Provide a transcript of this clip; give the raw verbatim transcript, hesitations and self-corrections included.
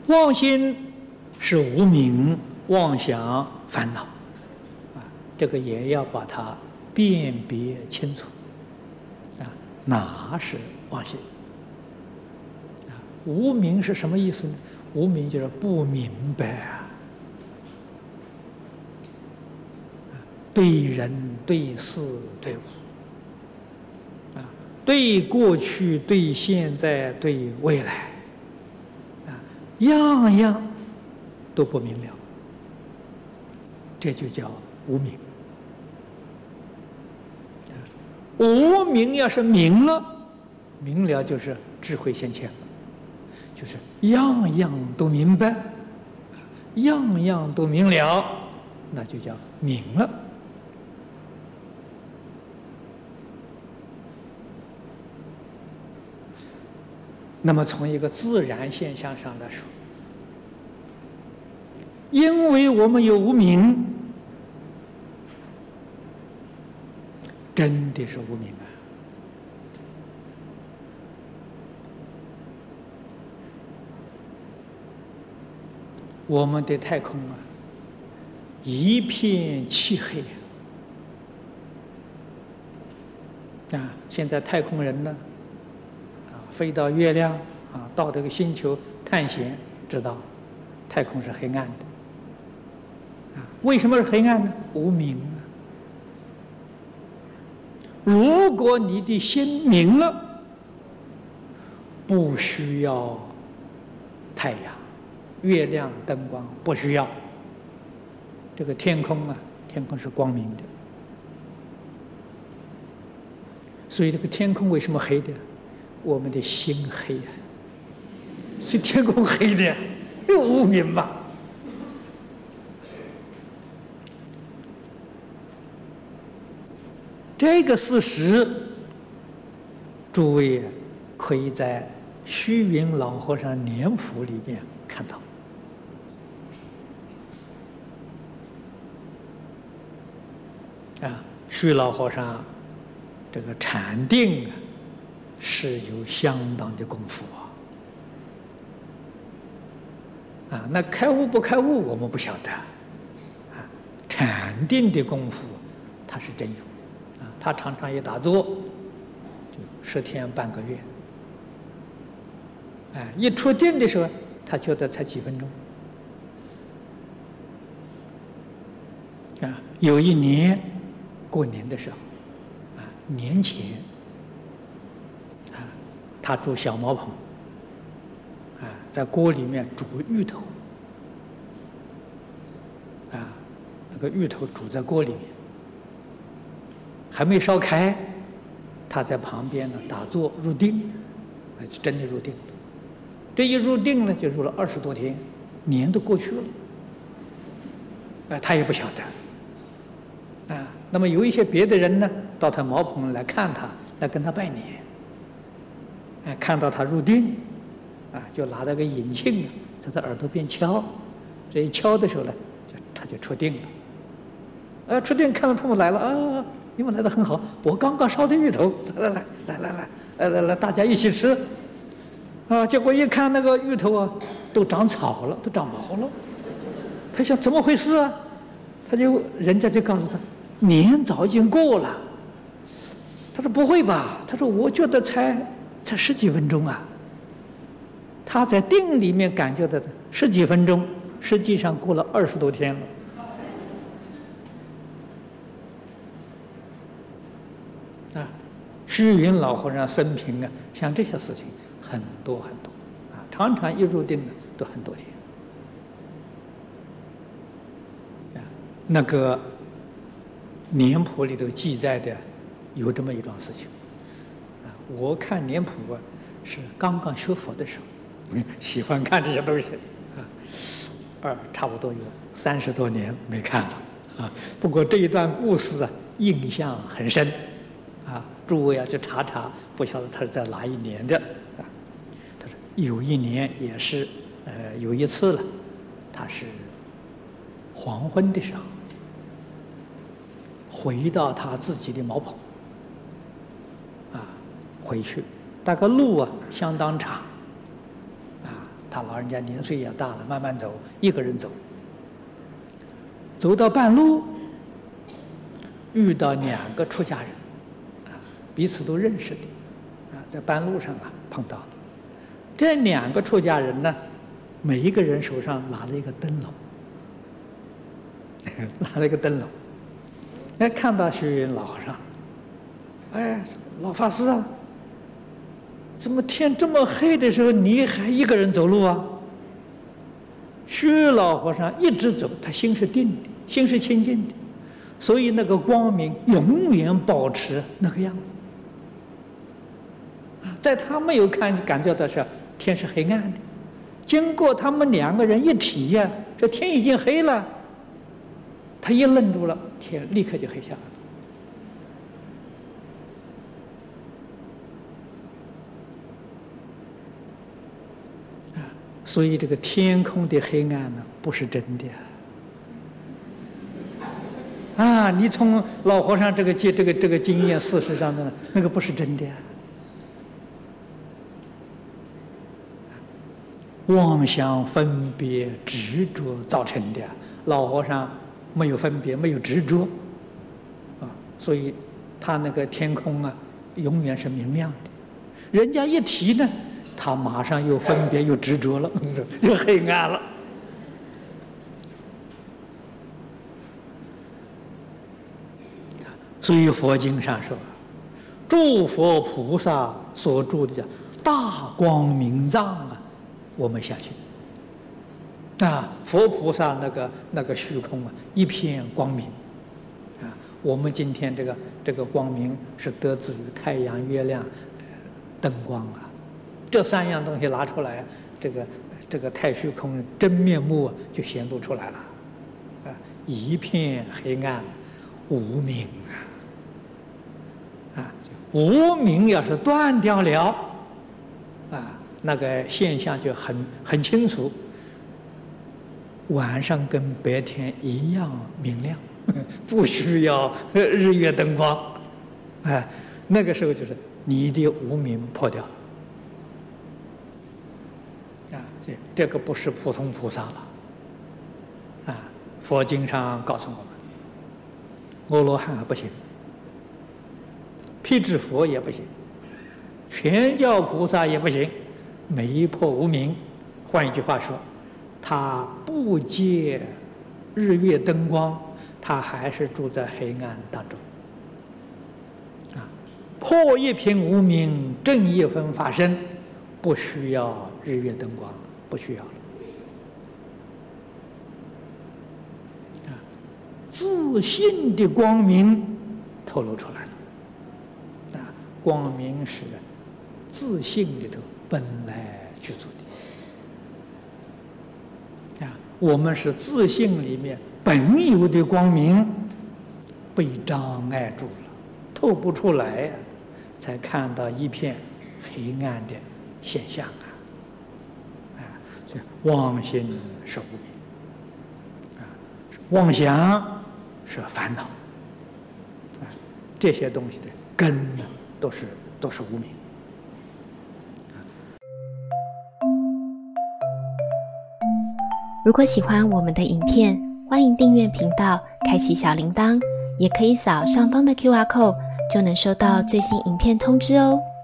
妄心是无明妄想烦恼，啊，这个也要把它辨别清楚，啊，哪是妄心？啊，无明是什么意思呢？无明就是不明白啊，对人、对事、对物，啊，对过去、对现在、对未来，啊，样样都不明了，这就叫无明。无明要是明了，明了就是智慧现前了，就是样样都明白，样样都明了，那就叫明了。那么从一个自然现象上来说，因为我们有无明，真的是无明啊！我们的太空啊，一片漆黑啊！现在太空人呢，啊，飞到月亮啊，到这个星球探险，知道太空是黑暗的啊。为什么是黑暗呢？无明啊！如果你的心明了，不需要太阳、月亮、灯光，不需要。这个天空啊，天空是光明的，所以这个天空为什么黑的？我们的心黑呀，是天空黑的，有无明吧？这个事实，诸位可以在虚云老和尚年谱里面看到。啊，虚老和尚这个禅定啊，是有相当的功夫啊。啊，那开悟不开悟我们不晓得，啊，禅定的功夫他是真有。他常常一打坐，就十天半个月。哎，一出定的时候，他觉得才几分钟。啊，有一年过年的时候，啊，年前，啊，他煮小茅棚，啊，在锅里面煮芋头，啊，那个芋头煮在锅里面。还没烧开，他在旁边呢打坐入定，就真的入定。这一入定呢，就入了二十多天，年都过去了，哎，他也不晓得，啊，那么有一些别的人呢，到他茅棚来看他，来跟他拜年，哎，看到他入定，啊，就拿那个引磬啊，在他耳朵边敲，这一敲的时候呢，就他就出定了，啊，出定看到他们来了啊。你们来的很好，我刚刚烧的芋头，来来来来来来来来，大家一起吃，啊！结果一看那个芋头啊，都长草了，都长毛了。他想怎么回事啊？他就人家就告诉他，年早已经过了。他说不会吧？他说我觉得才才十几分钟啊。他在定里面感觉的十几分钟，实际上过了二十多天了。啊，虚云老和尚生平啊，像这些事情很多很多啊，常常一入定呢都很多天。啊，那个年谱里头记载的有这么一桩事情。啊，我看年谱啊是刚刚学佛的时候，喜欢看这些东西啊，二差不多有三十多年没看了啊。不过这一段故事啊，印象很深。啊，诸位要去查查，不晓得他是在哪一年的啊？他说有一年也是，呃，有一次了，他是黄昏的时候，回到他自己的茅棚，啊，回去，大概路啊相当长，啊，他他老人家年岁也大了，慢慢走，一个人走。走到半路，遇到两个出家人，啊，彼此都认识的，啊，在半路上啊碰到了。这两个出家人呢，每一个人手上拿了一个灯笼，拿了一个灯笼。哎，看到虚云老和尚，哎，老法师啊，怎么天这么黑的时候，你还一个人走路啊？虚云老和尚一直走，他心是定的，心是清净的，所以那个光明永远保持那个样子。在他没有看感觉到是天是黑暗的，经过他们两个人一提呀、啊，这天已经黑了，他一愣住了，天立刻就黑下来了。所以这个天空的黑暗呢，不是真的啊！啊，你从老和尚这个经这个这个经验，事实上呢，那个不是真的啊。妄想分别执着造成的，老和尚没有分别，没有执着啊，所以他那个天空啊，永远是明亮的。人家一提呢，他马上又分别又执着了，又黑暗了。所以佛经上说，诸佛菩萨所住的叫大光明藏啊，我们相信。啊，佛菩萨那个那个虚空啊，一片光明。啊，我们今天这个这个光明是得自于太阳、月亮、灯光啊。这三样东西拿出来，这个这个太虚空真面目就显露出来了，啊，一片黑暗，无明啊，啊，无明要是断掉了，啊，那个现象就很很清楚，晚上跟白天一样明亮，不需要日月灯光，哎，那个时候就是你的无明破掉了。这个不是普通菩萨了，啊！佛经上告诉我们，阿罗汉还不行，辟支佛也不行，全教菩萨也不行，没破无明。换一句话说，他不借日月灯光，他还是住在黑暗当中。啊，破一片无明，正一分法身，不需要日月灯光。不需要了，啊，自信的光明透露出来了，啊，光明是自信里头本来具足的，啊，我们是自信里面本有的光明被障碍住了，透不出来呀，才看到一片黑暗的现象啊。妄心是无明，啊，妄想是烦恼，啊，这些东西的根呢，都是都是无明。 如果喜欢我们的影片，欢迎订阅频道，开启小铃铛，也可以扫上方的 Q R code，就能收到最新影片通知哦。